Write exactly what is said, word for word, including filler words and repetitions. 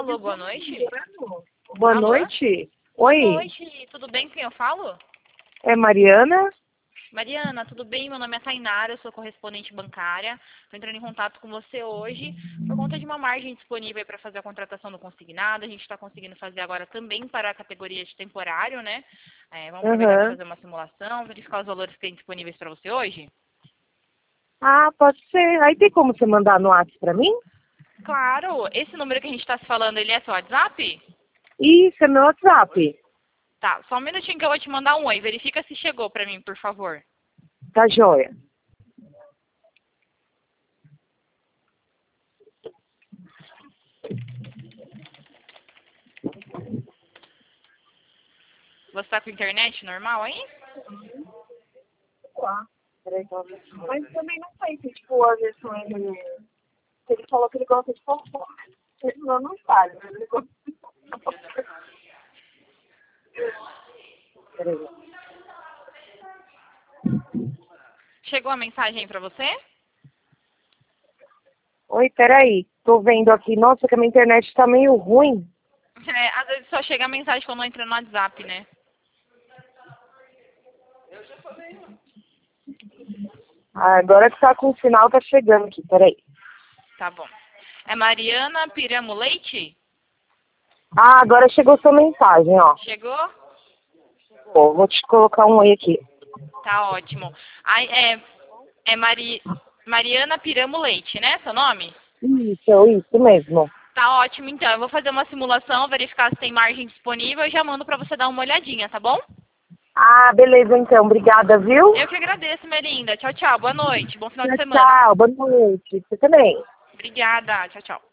Alô, boa noite. Boa Alô? noite. Boa Oi, noite, tudo bem com quem eu falo? é Mariana? Mariana, tudo bem? Meu nome é Tainara, eu sou correspondente bancária. Estou entrando em contato com você hoje por conta de uma margem disponível para fazer a contratação do consignado. A gente está conseguindo fazer agora também para a categoria de temporário, né? É, vamos aproveitar para Aham. fazer uma simulação, verificar os valores que tem disponíveis para você hoje? Ah, pode ser. Aí tem como você mandar no WhatsApp pra mim? Claro, esse número que a gente está se falando, ele é seu WhatsApp? Isso, é meu WhatsApp. Tá, só um minutinho que eu vou te mandar um oi. Verifica se chegou para mim, por favor. Tá joia. Você está com internet normal aí? Tá. Peraí, então. Mas também não sei se, tipo, a versão ele... Ele falou que ele gosta de fofoca. Não, não sabe. Mas ele gosta de fofoca. Peraí. Chegou a mensagem para você? Oi, peraí. Tô vendo aqui. Nossa, que a minha internet tá meio ruim. É, às vezes só chega a mensagem quando entra no WhatsApp, né? Ah, agora que tá com o sinal, tá chegando aqui. Peraí. Tá bom. É Mariana Piramo Leite? Ah, agora chegou sua mensagem, ó. Chegou? Pô, vou te colocar um oi aqui. Tá ótimo. Aí, é é Mari, Mariana Piramo Leite, né? Seu nome? Isso, isso mesmo. Tá ótimo, então. Eu vou fazer uma simulação, verificar se tem margem disponível e já mando pra você dar uma olhadinha, tá bom? Ah, beleza então. Obrigada, viu? Eu que agradeço, minha linda. Tchau, tchau. Boa noite. Bom final de Tchau, semana. tchau. Boa noite. Você também. Obrigada. Tchau, tchau.